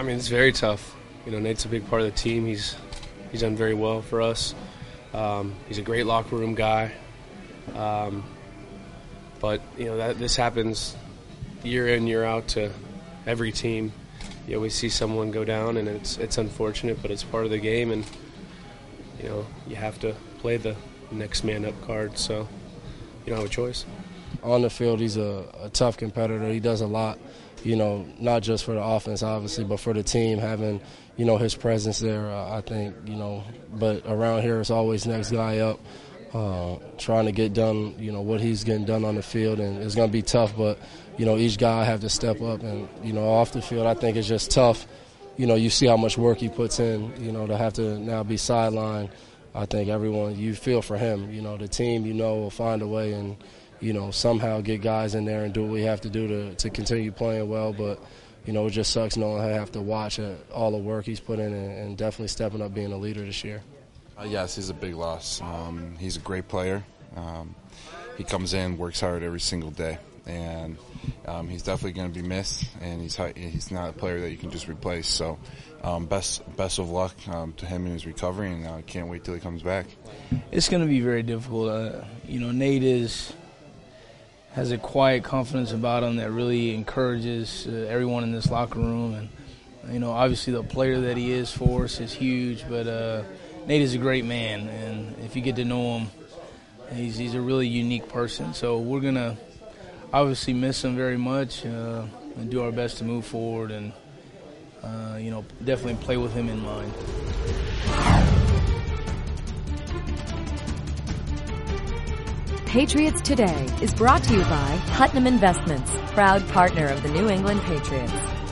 mean, it's very tough. Nate's a big part of the team. He's done very well for us. He's a great locker room guy. But this happens year in, year out to every team. You always see someone go down, and it's unfortunate, but it's part of the game, and you have to play the next man up card. So you don't have a choice. On the field, he's a tough competitor. He does a lot, not just for the offense, obviously, but for the team, having, his presence there, I think, but around here it's always next guy up, trying to get done, what he's getting done on the field, and it's going to be tough, but, each guy have to step up, and, off the field, I think it's just tough. You see how much work he puts in, to have to now be sidelined. I think everyone, you feel for him, the team, will find a way and, somehow get guys in there and do what we have to do to continue playing well. But, it just sucks knowing I have to watch all the work he's put in and definitely stepping up being a leader this year. Yes, he's a big loss. He's a great player. He comes in, works hard every single day, and he's definitely going to be missed, and he's not a player that you can just replace. So best of luck to him in his recovery, and I can't wait till he comes back. It's going to be very difficult. Nate has a quiet confidence about him that really encourages everyone in this locker room. And, obviously the player that he is for us is huge, but Nate is a great man. And if you get to know him, he's a really unique person. So we're going to obviously miss him very much and do our best to move forward and, definitely play with him in mind. Patriots Today is brought to you by Putnam Investments, proud partner of the New England Patriots.